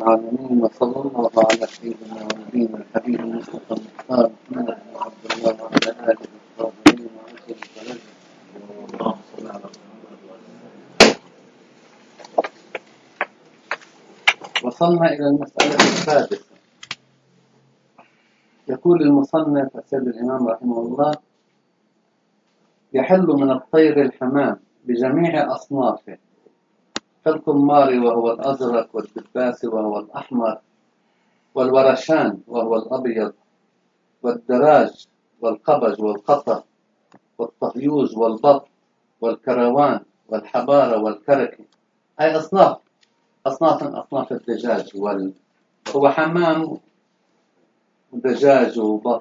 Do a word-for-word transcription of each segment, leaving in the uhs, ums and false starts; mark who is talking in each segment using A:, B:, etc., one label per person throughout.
A: العالمين، وصلى الله على سيدنا ونبينا الحبيب المصطفى المختار محمد بن عبد الله وعلى آله الطاهرين وعزل البلد. وصلنا إلى المسألة السادسة. يقول المصنف السيد الإمام رحمه الله: يحل من الطير الحمام بجميع أصنافه، كالقمار وهو الأزرق، والدباس وهو الأحمر، والورشان وهو الأبيض، والدراج والقبج والقطر، والطهيوج والبط والكروان والحبارة والكركي، أي أصناف أصناف أصناف الدجاج. وال... هو حمام ودجاج وبط،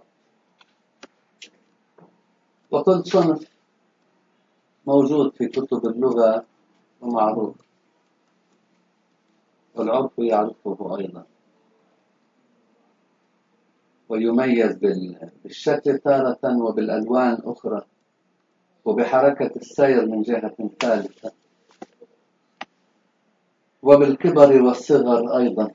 A: وكل صنف موجود في كتب اللغة ومعروف، والعرف يعرفه أيضا، ويميز بالشكل تارة وبالألوان أخرى وبحركة السير من جهة ثالثة وبالكبر والصغر أيضا.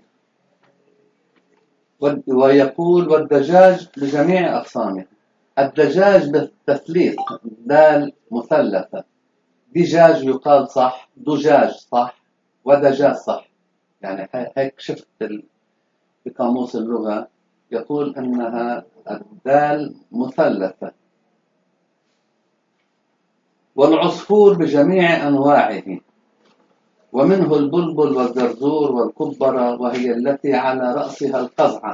A: ويقول: والدجاج بجميع أقسامه. الدجاج بالتثليث، دال مثلثة، دجاج يقال صح، دجاج صح، ودجاج صح. يعني هيك شفت بقاموس اللغة يقول أنها الدال مثلثة. والعصفور بجميع أنواعه، ومنه البلبل والزرزور والكبرة، وهي التي على رأسها القزعة.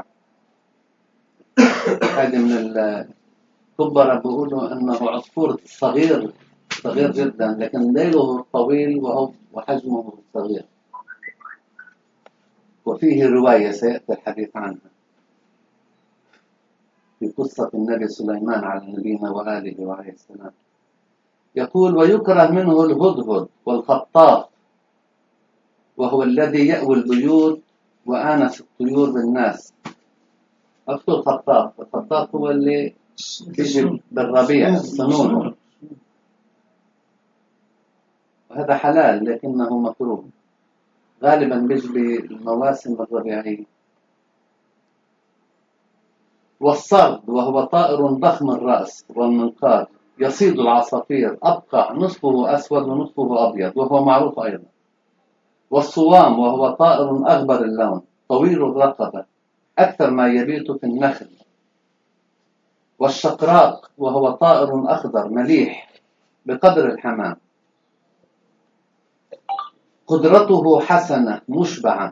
A: هذه من الكبرة بيقولوا أنه عصفور صغير صغير جدا، لكن ليله طويل وهو وحجمه صغير. وفيه رواية سيأتي الحديث عنها في قصة النبي سليمان على نبينا وآله وعليه السلام. يقول: ويكره منه الهدهد والخطاف، وهو الذي يأوي البيوت وآنس الطيور بالناس. أكتب الخطاف. الخطاف هو اللي بيجي بالربيع، الصنون، وهذا حلال لكنه مكروه، غالبا بيجي بالمواسم الربيعية. والصرد، وهو طائر ضخم الرأس والمنقار، يصيد العصافير، أبقع، نصفه أسود ونصفه أبيض، وهو معروف أيضا. والصوام، وهو طائر أغبر اللون، طويل الرقبة، أكثر ما يبيت في النخل. والشقراق، وهو طائر أخضر مليح بقدر الحمام، قدرته حسنة مشبعة.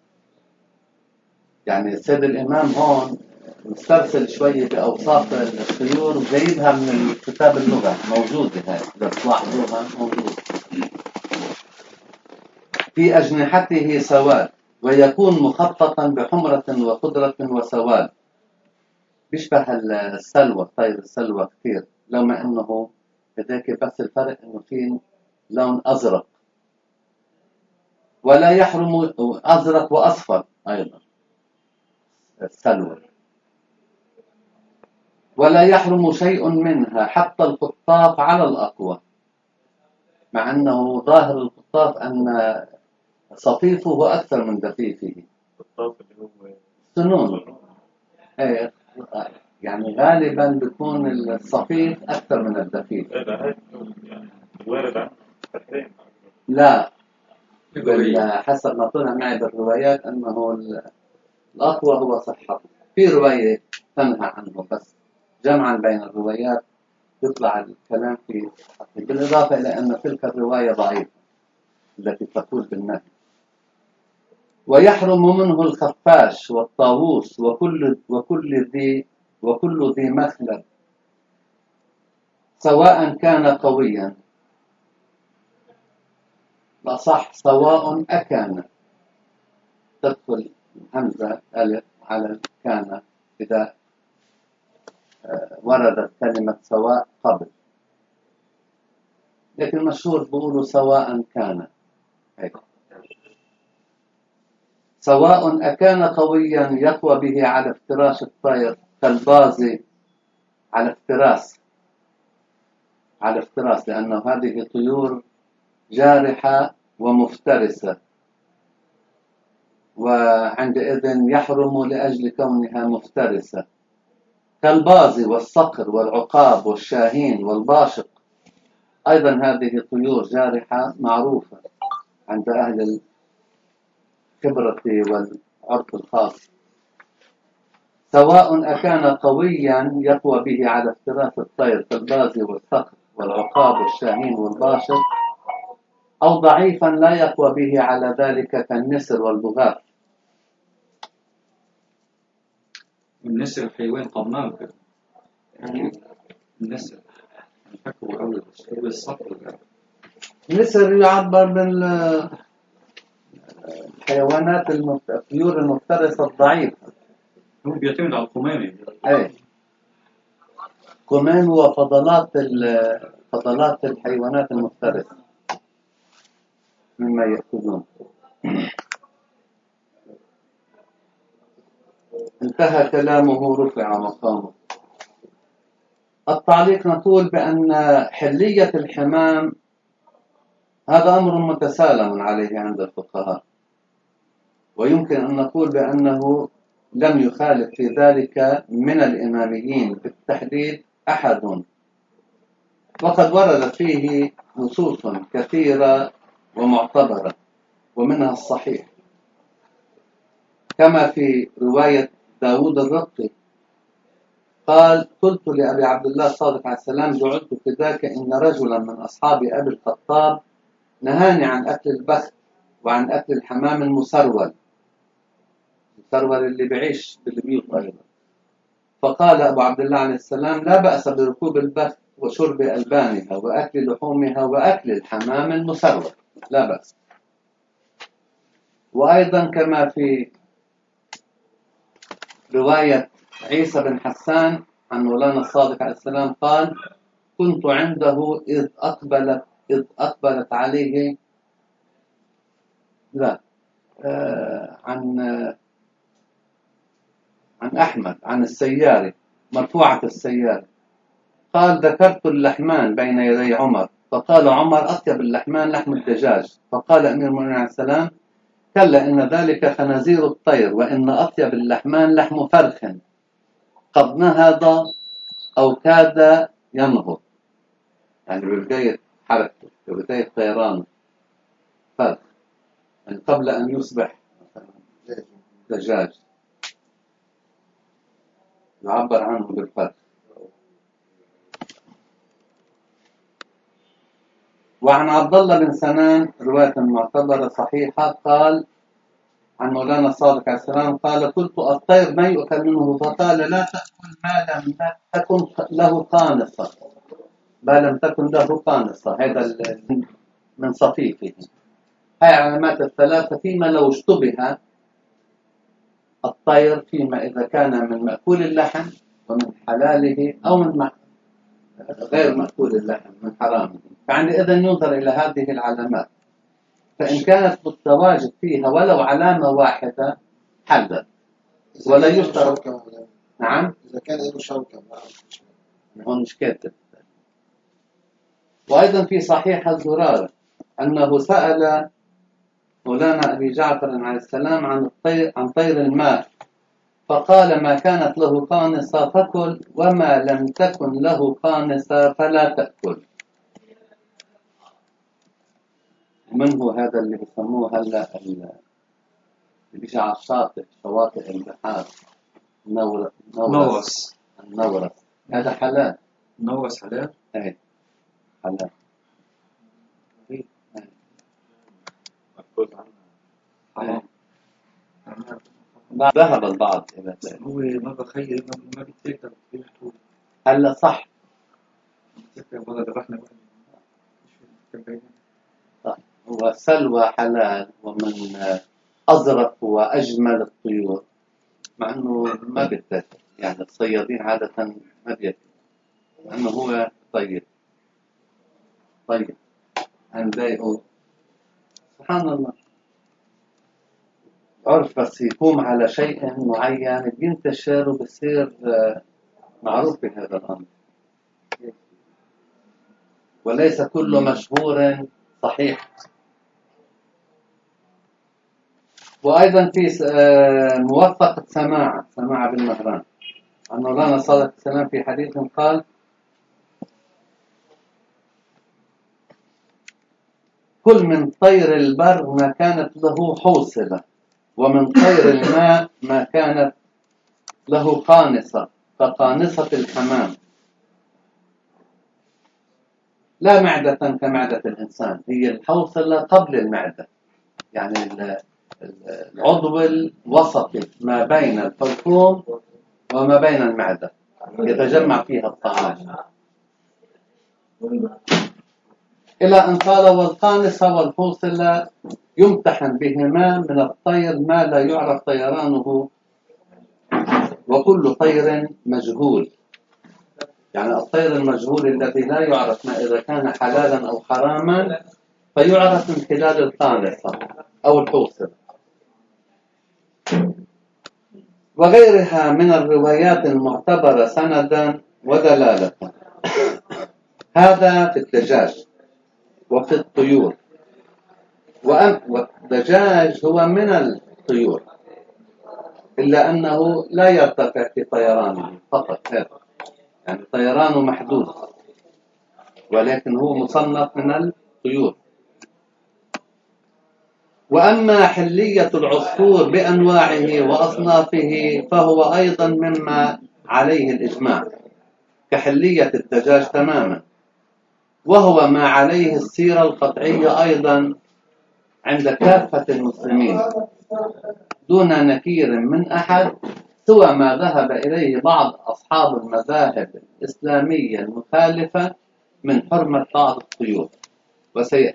A: يعني السيد الإمام هون مسترسل شوية بأوصاف الطيور وجايبها من كتاب اللغة، موجودة هاي إذا تلاحظوها موجودة. في أجنحته سواد، ويكون مخططا بحمرة وخضرة وسواد، بيشبه السلوى، طير السلوى كثير، لو ما أنه هذاك بس الفرق أنه فيه لون أزرق. ولا يحرم، أزرق وأصفر أيضا السلوى. ولا يحرم شيء منها حتى الخطاف على الأقوى، مع أنه ظاهر الخطاف أن صفيفه أكثر من دفيفه.
B: الخطاف اللي هو
A: سنون، ايه، يعني غالبا بيكون الصفيف أكثر من الدفيف.
B: لا هيك يعني وارد عنه حتى.
A: لا، حسب ما طلع معي بالروايات أنه الأقوى هو صحته. في رواية تنهى عنه، بس جمعا بين الروايات يطلع الكلام في صحته، بالإضافة إلى أن تلك الرواية ضعيفة التي تقول بالنهي. ويحرم منه الخفاش والطاووس وكل وكل ذي وكل ذي مخلب، سواء كان قويا. لا صح، سواء أكان، تدخل همزة ألف على كان إذا وردت كلمة سواء قبل، لكن المشهور بيقولوا سواء كان. هيك. سواء أكان قويا يقوى به على افتراش الطير، كالبازي على افتراس على افتراس لأنه هذه طيور جارحة ومفترسة. وعندئذ يحرم لأجل كونها مفترسة، كالبازي والصقر والعقاب والشاهين والباشق. أيضا هذه طيور جارحة معروفة عند أهل الخبرة والعرف الخاص، سواء أكان قويا يقوى به على افتراس الطير كالبازي والصقر والعقاب والشاهين والباشق، أو ضعيفا لا يقوى به على ذلك كالنسر والبغاث.
C: النسر حيوان طماع كده. يعني النسر فاكره أول الصقر.
A: النسر يعبر بالحيوانات الطيور المفترسة الضعيفة.
C: هو بيعتمد على القمامة.
A: أي قمام وفضلات فضلات الحيوانات المفترسة مما يأكلون. انتهى كلامه، رفع مقامه. التعليق نقول بأن حلية الحمام هذا أمر متسالم عليه عند الفقهاء، ويمكن أن نقول بأنه لم يخالف في ذلك من الإماميين بالتحديد أحد، وقد وردت فيه نصوص كثيرة ومعتبرة، ومنها الصحيح كما في رواية داود الرقي قال: قلت لأبي عبد الله الصادق عليه السلام: جعلت فداك إن رجلا من أصحاب أبي الخطاب نهاني عن أكل البخت وعن أكل الحمام المسرول، المسرول اللي بعيش بالبيوت أيضا. فقال أبو عبد الله عليه السلام: لا بأس بركوب البخت وشرب ألبانها وأكل لحومها وأكل الحمام المسرول، لا بأس. وأيضا كما في رواية عيسى بن حسان عن مولانا الصادق عليه السلام قال: كنت عنده إذ أقبلت إذ أقبلت عليه لا آه عن آه عن أحمد عن السياري مرفوعة السياري قال: ذكرت اللحمان بين يدي عمر، فقال عمر: أطيب اللحمان لحم الدجاج. فقال أمير المؤمنين عليه السلام: كلا إن ذلك خنازير الطير، وإن أطيب اللحمان لحم فرخ قد نهض أو كاد ينهض، يعني ببداية حركته ببداية طيرانه، فرخ يعني قبل أن يصبح دجاج يعبر عنه بالفرخ. وعن عبد الله بن سنان رواية معتبرة صحيحة قال عن مولانا الصادق عليه السلام قال: قلت: الطير ما يؤكل منه؟ فقال: لا تأكل ما لم تكن له قانصة، ما لم تكن له قانصة، هذا من صفيفه. هاي علامات الثلاثة فيما لو اشتبه الطير، فيما إذا كان من مأكول اللحم ومن حلاله، أو من غير مأكول اللحم من حرامه، فعندئذ ينظر إلى هذه العلامات، فإن كانت متواجد فيها ولو علامة واحدة حلت، ولا يشترط. نعم،
D: إذا كان له شوكة
A: هون مش كاتب. وأيضا في صحيح الزرارة أنه سأل مولانا أبي جعفر عليه السلام عن الطير عن طير الماء، فقال: ما كانت له قانصة فكل، وما لم تكن له قانصة فلا تأكل. ومنه هذا اللي بيسموه هلا اللي بيجي على الشاطئ، شواطئ البحار، نورس
C: نورس
A: النورس، هذا حلال.
C: نورس حلال؟
A: ايه حلال.
B: مكتوب عنها.
A: ذهب البعض إلى ذلك.
C: هو ما بخير ما بيتذكر بيحكوا.
A: هلا صح.
C: بيتذكر والله ذبحنا واحد.
A: صح. وسلوى حلال، ومن أظرف وأجمل الطيور، مع أنه ما بيتذكر، يعني الصيادين عادة ما بيتذكر، مع أنه هو طيب طيب هنضايقه. سبحان الله، عرف بس يقوم على شيء معين بينتشر وبصير معروف بهذا الأمر، وليس كل مشهور صحيح. وأيضا في س- آه، موثقة سماع سماع بن مهران عن مولانا صادق السلام في حديث قال: كل من طير البر ما كانت له حوصلة، ومن طير الماء ما كانت له قانصة كقانصة الحمام، لا معدة كمعدة الإنسان. هي الحوصلة قبل المعدة، يعني ال- ال- العضو الوسطي ما بين الحلقوم وما بين المعدة يتجمع فيها الطعام، إلى أن قال: والقانصة والحوصلة يمتحن بهما من الطير ما لا يعرف طيرانه، وكل طير مجهول. يعني الطير المجهول الذي لا يعرف ما إذا كان حلالا أو حراما فيعرف من خلال القانصة أو الحوصلة. وغيرها من الروايات المعتبرة سندا ودلالة. هذا في الدجاج وفي الطيور. وأم- والدجاج هو من الطيور، إلا أنه لا يرتفع في طيرانه فقط هذا، يعني طيرانه محدود، ولكن هو مصنف من الطيور. وأما حلية العصفور بأنواعه وأصنافه فهو أيضا مما عليه الإجماع كحلية الدجاج تماما، وهو ما عليه السيرة القطعية أيضا عند كافة المسلمين دون نكير من أحد، سوى ما ذهب إليه بعض أصحاب المذاهب الإسلامية المخالفة من حرمة بعض الطيور. وسيأتي.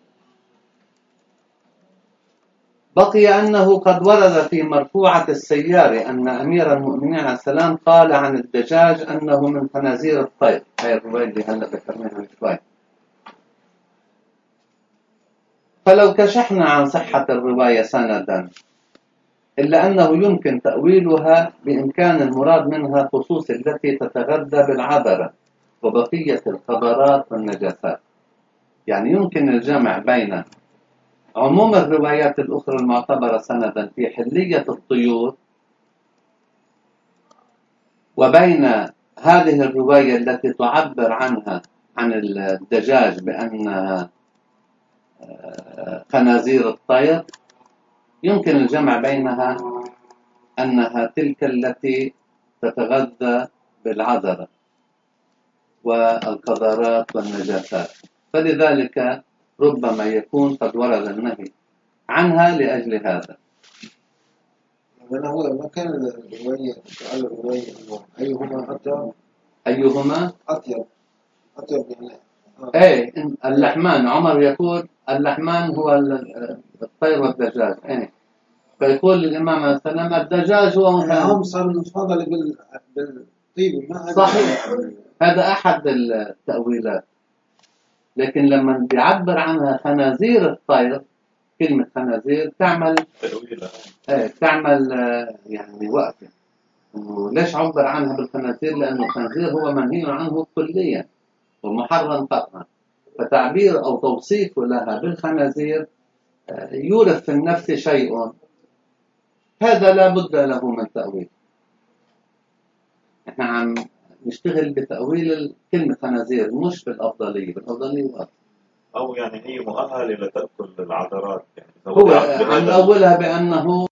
A: بقي أنه قد ورد في مرفوعة السيار أن أمير المؤمنين عليه السلام قال عن الدجاج أنه من خنازير الطير. هاي الرواية اللي هلا ذكرناها من شوي. فلو كشحنا عن صحة الرواية سندا، إلا أنه يمكن تأويلها بإمكان المراد منها خصوص التي تتغذى بالعذرة وبقية القذرات والنجاسات. يعني يمكن الجمع بين عموم الروايات الأخرى المعتبرة سندا في حلية الطيور وبين هذه الرواية التي تعبر عنها عن الدجاج بأنها خنازير الطير. يمكن الجمع بينها أنها تلك التي تتغذى بالعذرة والقذرات والنجاسات، فلذلك ربما يكون قد ورد النهي عنها لأجل هذا.
D: أنا هو ما كان الرواية سؤال الرواية هو أيهما أطيب
A: أيهما
D: أطيب أطيب يعني آه.
A: ايه اللحمان. عمر يقول اللحمان هو الطير والدجاج. ايه فيقول الإمام عليه السلام الدجاج هو مثلا
D: هم صار المفاضلة بال بالطيب ما
A: صحيح. هذا أحد التأويلات، لكن لما بيعبر عنها خنازير الطير، كلمة خنازير تعمل ايه تعمل يعني وقفة. ليش عبر عنها بالخنازير؟ لأنه الخنزير هو منهي عنه كليا ومحرم قطعا، فتعبير أو توصيف لها بالخنازير يورث في النفس شيء، هذا لا بد له من تأويل. احنا عم نشتغل بتأويل كلمة خنازير مش بالأفضلية. بالأفضلية وقت.
B: أو يعني هي مؤهلة لتأكل العذرات، يعني
A: هو عم نأولها بأنه